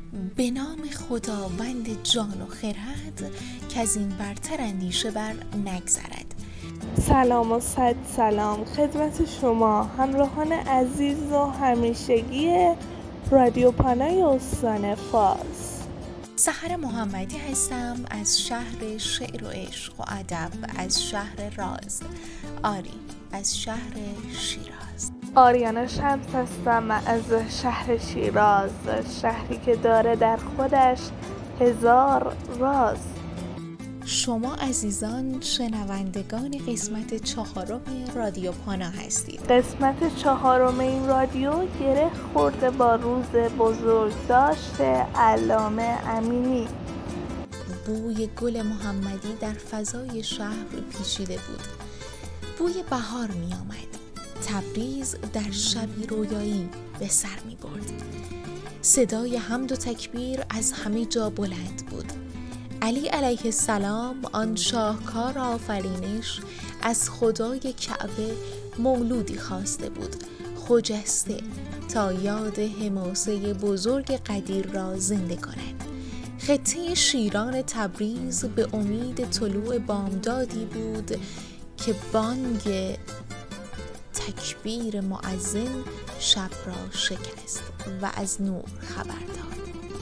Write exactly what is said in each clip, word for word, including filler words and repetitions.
به نام خداوند جان و خرد که از این برتر اندیشه بر نگذرد. سلام و صد سلام خدمت شما همراهان عزیز و همیشگی رادیو پانای استان فارس. سحر محمدی هستم از شهر شعر و عشق و ادب، از شهر راز، آری از شهر شیراز. آریانا شمس هستم از شهر شیراز، شهری که داره در خودش هزار راز. شما عزیزان شنوندگان قسمت چهارم رادیو پانا هستید. قسمت چهارم این رادیو گره خورده با روز بزرگداشت علامه امینی. بوی گل محمدی در فضای شهر پیچیده بود. بوی بهار می آمد. تبریز در شبی رویایی به سر می برد. صدای حمد و تکبیر از همه جا بلند بود. علی علیه السلام، آن شاهکار آفرینش، از خدای کعبه مولودی خواسته بود، خجسته، تا یاد حماسه بزرگ قدیر را زنده کند. خطه شیران تبریز به امید طلوع بامدادی بود که بانگ تکبیر مؤذن شب را شکست و از نور خبر داد.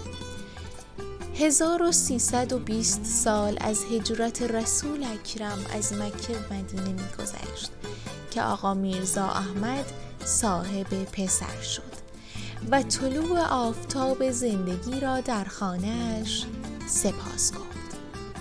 هزار و سیصد و بیست سال از هجرت رسول اکرم از مکه و مدینه می‌گذشت که آقا میرزا احمد صاحب پسر شد و طلوع آفتاب زندگی را در خانه‌اش سپاس گفت.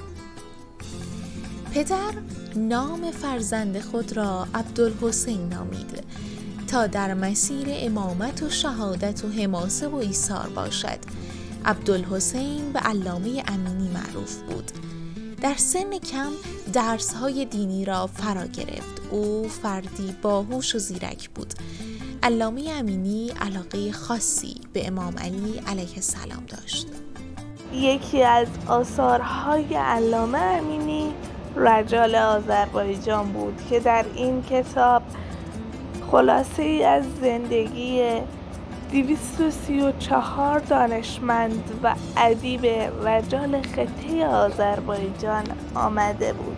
پدر نام فرزند خود را عبدالحسین نامید تا در مسیر امامت و شهادت و حماسه و ایثار باشد. عبدالحسین به علامه امینی معروف بود. در سن کم درس‌های دینی را فرا گرفت. او فردی باهوش و زیرک بود. علامه امینی علاقه خاصی به امام علی علیه السلام داشت. یکی از آثارهای علامه امینی رجال آذربایجان بود که در این کتاب خلاصه ای از زندگی دویست و سی و چهار دانشمند و ادیب رجال خطه آذربایجان آمده بود.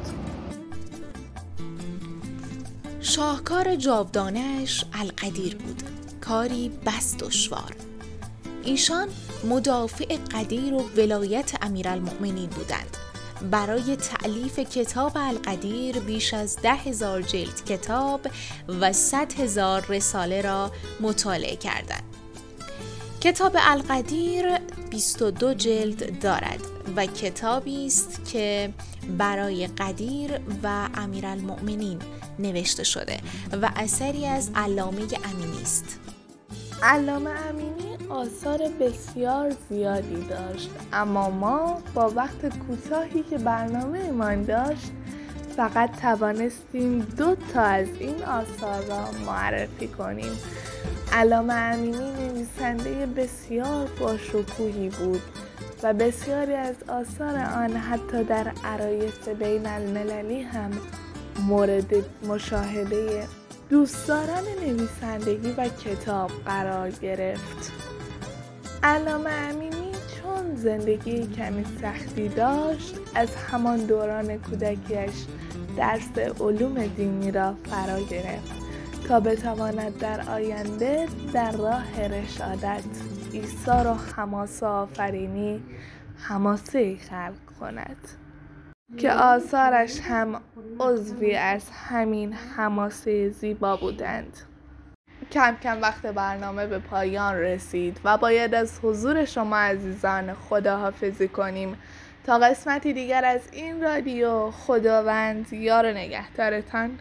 شاهکار جاودانه‌اش القدیر بود، کاری بس دشوار. ایشان مدافع قدیر و ولایت امیرالمؤمنین بودند. برای تألیف کتاب القدیر بیش از ده هزار جلد کتاب و صد هزار رساله را مطالعه کردند. کتاب القدیر بیست و دو جلد دارد و کتابی است که برای قدیر و امیرالمؤمنین نوشته شده و اثری از علامه امینی است. علامه امینی آثار بسیار زیادی داشت، اما ما با وقت کوتاهی که برنامه من داشت فقط توانستیم دو تا از این آثار را معرفی کنیم. علامه امینی نویسنده بسیار باشکوهی بود و بسیاری از آثار آن حتی در عرایض بین المللی هم مورد مشاهده دوستداران نویسندگی و کتاب قرار گرفت. علامه امینی چون زندگی کمی سختی داشت، از همان دوران کودکیش درس علوم دینی را فرا گرفت تا بتواند در آینده در راه رشادت، ایثار و حماسه آفرینی حماسه‌ای خلق کند که آثارش هم عضوی از همین حماسه زیبا بودند. کم کم وقت برنامه به پایان رسید و باید از حضور شما عزیزان خداحافظی کنیم تا قسمتی دیگر از این رادیو. خداوند یار و نگهدارتان.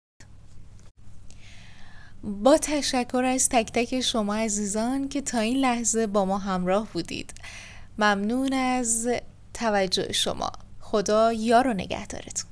با تشکر از تک تک شما عزیزان که تا این لحظه با ما همراه بودید. ممنون از توجه شما. خدا یار و نگهدارتون.